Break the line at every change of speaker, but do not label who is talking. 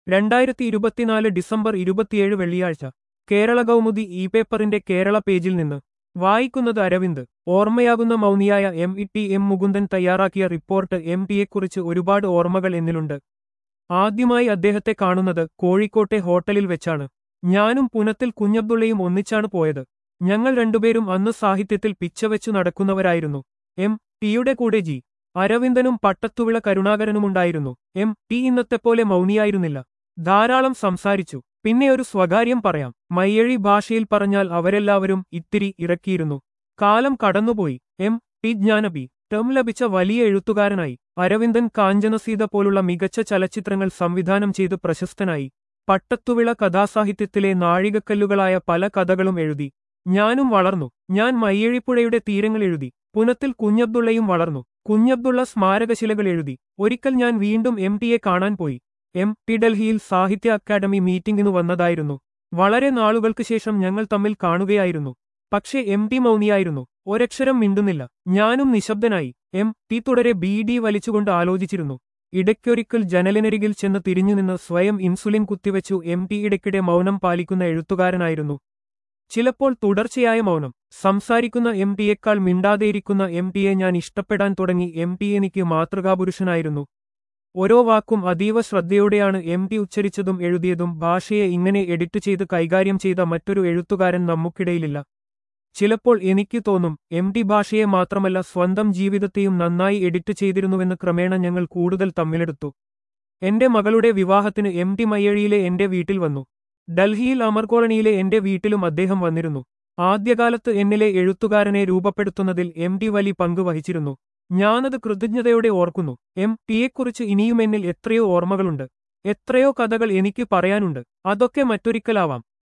2024 December 27 വെള്ളിയാഴ്ച Kerala Kaumudi E പേപ്പറിന്റെ കേരള പേജിൽ നിന്ന് വായിക്കുന്നത് അരവിന്ദ്. ഓർമ്മയാകുന്ന മൗനിയായ എം മുകുന്ദൻ തയ്യാറാക്കിയ റിപ്പോർട്ട് ടിയെക്കുറിച്ച് ഒരുപാട് ഓർമ്മകൾ എന്നിലുണ്ട്. ആദ്യമായി അദ്ദേഹത്തെ കാണുന്നത് കോഴിക്കോട്ടെ ഹോട്ടലിൽ വെച്ചാണ്. ഞാനും പുനത്തിൽ കുഞ്ഞബ്ദുള്ളയും ഒന്നിച്ചാണ് പോയത്. ഞങ്ങൾ രണ്ടുപേരും അന്ന് സാഹിത്യത്തിൽ പിച്ചവെച്ചു നടക്കുന്നവരായിരുന്നു. ടിയുടെ കൂടെ ജി. അരവിന്ദനും പട്ടത്തുവിള കരുണാകരനുമുണ്ടായിരുന്നു. ടി ഇന്നത്തെപ്പോലെ മൗനിയായിരുന്നില്ല. ധാരാളം സംസാരിച്ചു. പിന്നെ ഒരു സ്വകാര്യം പറയാം. മയ്യഴി ഭാഷയിൽ പറഞ്ഞാൽ അവരെല്ലാവരും ഇത്തിരി ഇറക്കിയിരുന്നു. കാലം കടന്നുപോയി. ടി ജ്ഞാനപി ടം ലഭിച്ച വലിയ എഴുത്തുകാരനായി. അരവിന്ദൻ കാഞ്ചനസീത പോലുള്ള മികച്ച ചലച്ചിത്രങ്ങൾ സംവിധാനം ചെയ്ത് പ്രശസ്തനായി. പട്ടത്തുവിള കഥാസാഹിത്യത്തിലെ നാഴികക്കല്ലുകളായ പല കഥകളും എഴുതി. ഞാനും വളർന്നു. ഞാൻ മയ്യഴിപ്പുഴയുടെ തീരങ്ങൾ എഴുതി. പുനത്തിൽ കുഞ്ഞബ്ദുള്ളയും വളർന്നു. കുഞ്ഞബ്ദുള്ള സ്മാരകശിലകൾ എഴുതി. ഒരിക്കൽ ഞാൻ വീണ്ടും ടിയെ കാണാൻ പോയി. ടി ഡൽഹിയിൽ സാഹിത്യ അക്കാദമി മീറ്റിംഗിനു വന്നതായിരുന്നു. വളരെ നാളുകൾക്ക് ശേഷം ഞങ്ങൾ തമ്മിൽ കാണുകയായിരുന്നു. പക്ഷേ ടി മൗനിയായിരുന്നു. ഒരക്ഷരം മിണ്ടുന്നില്ല. ഞാനും നിശബ്ദനായി. ടി തുടരെ ബീഡി വലിച്ചുകൊണ്ട് ആലോചിച്ചിരുന്നു. ഇടയ്ക്കൊരിക്കൽ ജനലിനരികിൽ ചെന്ന് തിരിഞ്ഞുനിന്ന് സ്വയം ഇൻസുലിൻ കുത്തിവെച്ചു. ടി ഇടയ്ക്കിടെ മൗനം പാലിക്കുന്ന എഴുത്തുകാരനായിരുന്നു. ചിലപ്പോൾ തുടർച്ചയായ മൗനം. സംസാരിക്കുന്ന ടിയേക്കാൾ മിണ്ടാതെയിരിക്കുന്ന ടിയെ ഞാൻ ഇഷ്ടപ്പെടാൻ തുടങ്ങി. ടി എനിക്ക് മാതൃകാപുരുഷനായിരുന്നു. ഓരോ വാക്കും അതീവ ശ്രദ്ധയോടെയാണ് ടി ഉച്ചരിച്ചതും എഴുതിയതും. ഭാഷയെ ഇങ്ങനെ എഡിറ്റ് ചെയ്ത് കൈകാര്യം ചെയ്ത മറ്റൊരു എഴുത്തുകാരൻ നമുക്കിടയിലില്ല. ചിലപ്പോൾ എനിക്ക് തോന്നും ടി ഭാഷയെ മാത്രമല്ല സ്വന്തം ജീവിതത്തെയും നന്നായി എഡിറ്റ് ചെയ്തിരുന്നുവെന്ന്. ക്രമേണ ഞങ്ങൾ കൂടുതൽ തമ്മിലെടുത്തു. എന്റെ മകളുടെ വിവാഹത്തിന് ടി മയ്യഴിയിലെ എന്റെ വീട്ടിൽ വന്നു. ഡൽഹിയിൽ അമർ കോളനിയിലെ എന്റെ വീട്ടിലും അദ്ദേഹം വന്നിരുന്നു. ആദ്യകാലത്ത് എന്നിലെ എഴുത്തുകാരനെ രൂപപ്പെടുത്തുന്നതിൽ ടി വലിയ പങ്ക് വഹിച്ചിരുന്നു. ഞാനത് കൃതജ്ഞതയോടെ ഓർക്കുന്നു. ടിയെക്കുറിച്ച് ഇനിയും എന്നിൽ എത്രയോ ഓർമ്മകളുണ്ട്. എത്രയോ കഥകൾ എനിക്ക് പറയാനുണ്ട്. അതൊക്കെ മറ്റൊരിക്കലാവാം.